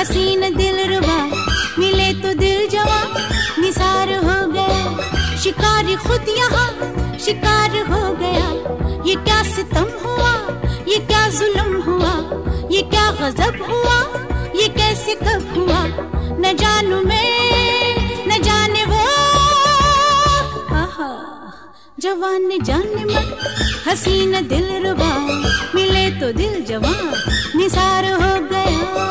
हसीन दिलरुबा मिले तो दिल जवां निसार हो गया। शिकारी खुद यहाँ शिकार हो गया। ये क्या सितम हुआ, ये क्या जुल्म हुआ, ये क्या गजब हुआ, ये कैसे कब हुआ, न जानू मैं न जाने वो। आहा जवान ने जाने मन हसीन दिलरुबा मिले तो दिल जवां निसार हो गया।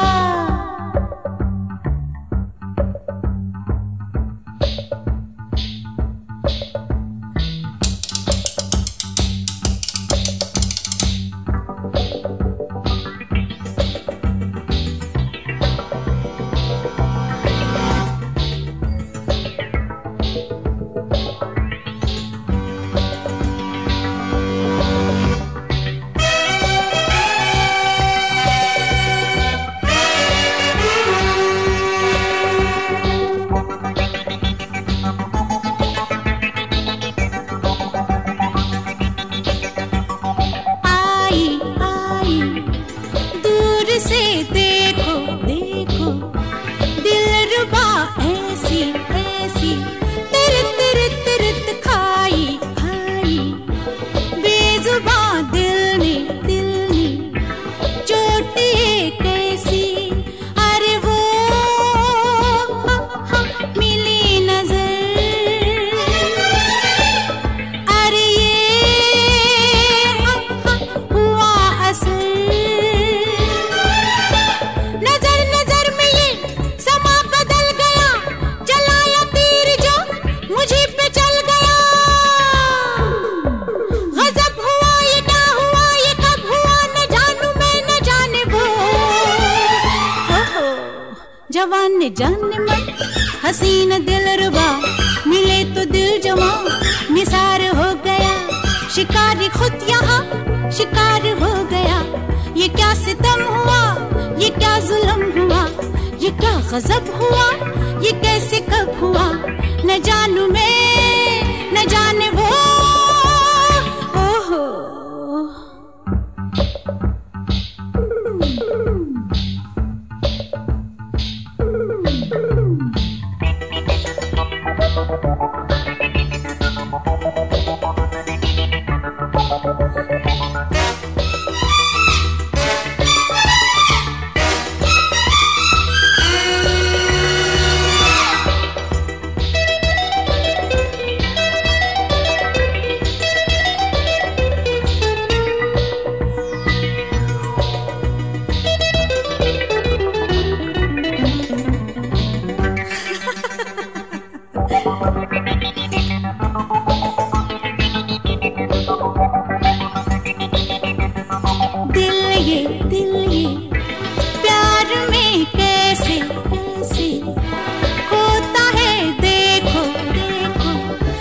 से देखो देखो दिलरुबा ऐसी ऐसी तिरत तिरत तिरत खाई खाई बेजुबां दिल ने चोट ये कैसी। अरे वो मिली नजर, अरे ये हुआ असर। जवान ने जाने मन हसीन दिलरुबा मिले तो दिल जवां निसार हो गया। शिकारी खुद यहाँ शिकार हो गया। ये क्या सितम हुआ, ये क्या जुल्म हुआ, ये क्या गजब हुआ, ये कैसे कब हुआ, न जानू मैं न जाने वो। ओहो दिल ये प्यार में कैसे कैसे होता है देखो देखो।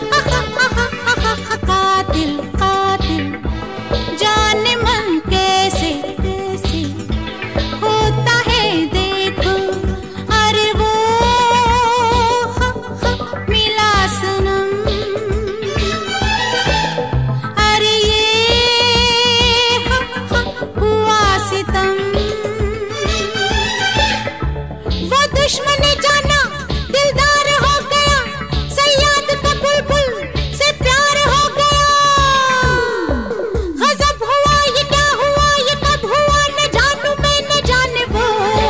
कातिल कातिल जाने मन कैसे कैसे होता है देखो। अरे वो मिला सनम, अरे ये हुआ सितम। वो दुश्मन जाना दिलदार हो गया, सयाद का बुलबुल से प्यार हो गया। गजब हुआ, ये क्या हुआ, ये कब हुआ, न जानू मैं न जाने वो।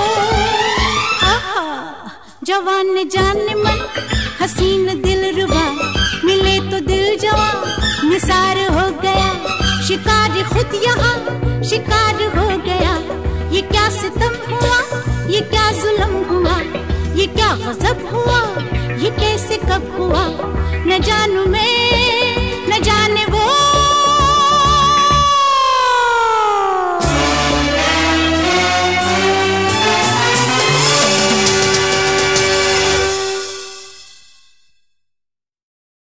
जवान ने जाने मन हसीन दिलरुबा मिले तो दिल जवां निसार हो गया। शिकारी खुद यहाँ शिकार हो गया। ये क्या सितम हुआ, ये क्या जुल्म हुआ, ये क्या गजब हुआ, ये कैसे कब हुआ, न जानू मैं न जाने वो।